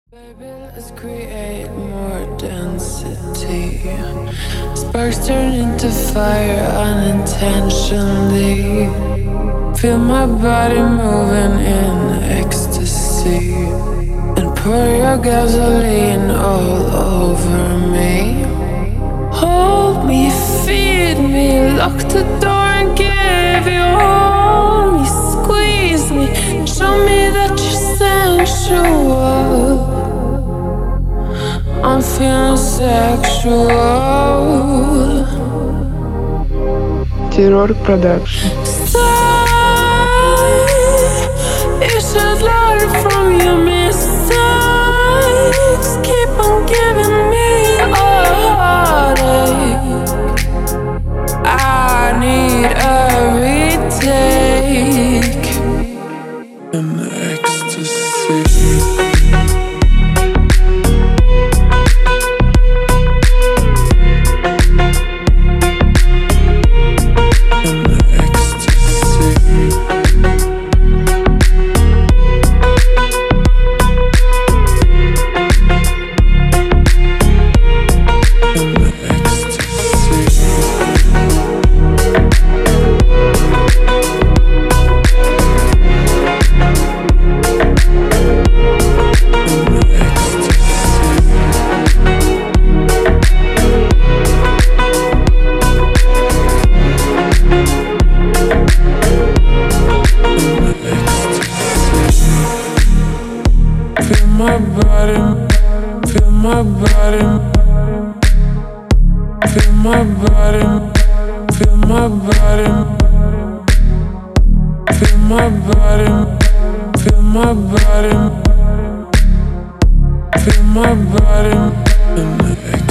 Baby, let's create more density. Sparks turn into fire unintentionally. Feel my body moving in ecstasy. And pour your gasoline all over me. Hold me, feed me, lock the door and give you all me. Squeeze me, show me that you're sensual. I'm feeling sexual. Terror Production. You should learn from your mistakes. Keep on giving me heartache. I need a retake in ecstasy. Feel my body, feel my body, feel my body, feel my body, feel my body, feel my body, feel my body,